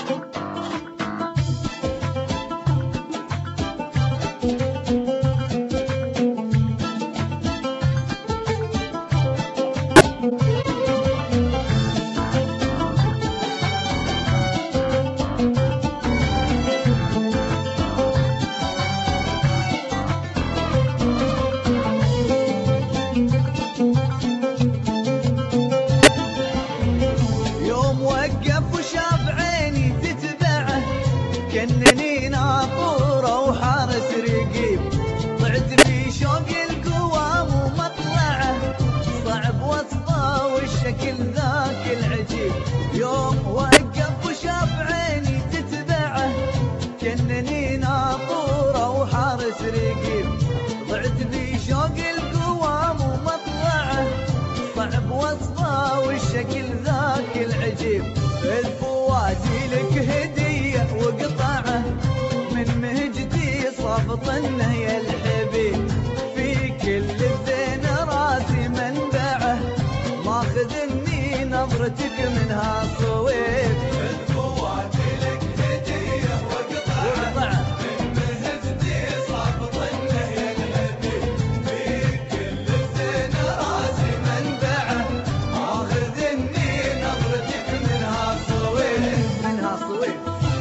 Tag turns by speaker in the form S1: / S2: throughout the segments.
S1: كنني ناطورة وحارس رقيب، ضعت في شوق القوام ومطلعه، صعب وصفه والشكل ذاك العجيب. يوم وقف وشاف عيني تتبعه، كنني ناطورة وحارس رقيب، ضعت في شوق القوام ومطلعه، صعب وصفه والشكل ذاك العجيب. الفوازي لك هدية وقطعه من مهجتي صفطنه يا الحبيب، في كل الزين راسي منبعه، ماخذني نظرتك منها صويب.
S2: الفوازي لك هدية وقطعه من مهجتي صفطنه يا الحبيب، في كل الزين راسي منبعه، ماخذني نظرتك منها صويب.
S1: منها صويب.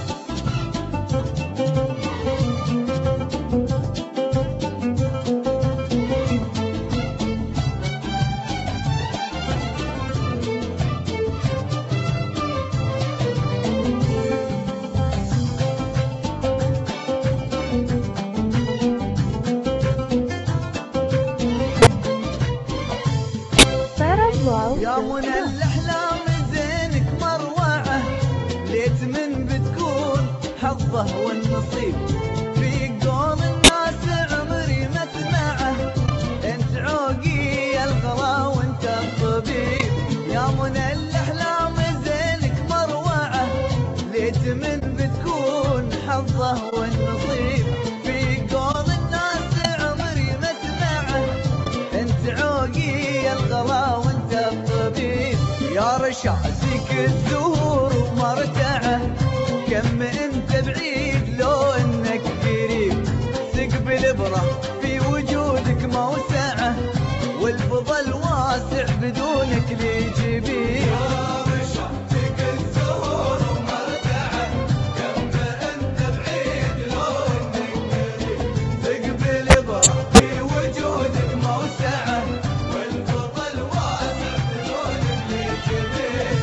S1: يا منى الأحلام زينك مروعة، ليت من بتكون حظه والنصيب، في قول الناس عمري ما اسمعه، انت عوقي يا الغلا وانت الطبيب. يا منى الأحلام زينك مروعة، ليت من بتكون حظه والنصيب، في قول الناس عمري ما اسمعه، انت عوقي يا الغلا وانت الطبيب. يا رشاسك الزهور ومرتعه، كم انت بعيد لو انك قريب، ثقب الابره في وجودك موسعه، والفضل واسع بدونك لي جبين.
S2: يا رشاسك الزهور ومرتعه، كم انت بعيد لو انك قريب،
S1: ثقب الابره
S2: في وجودك موسعه، والفضل واسع بدونك لي جبين.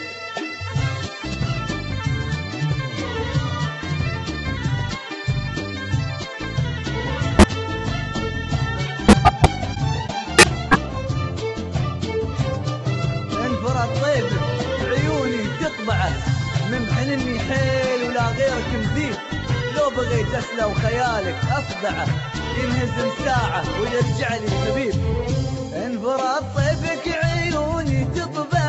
S1: انفرد طيبك عيوني تطبعه، من حنني حيل ولا غيرك مزيد، لو بغيت اسلى وخيالك اصدعه، ينهزم ساعه ويرجع لي حبيب. انفرد طيبك عيوني تطبعه،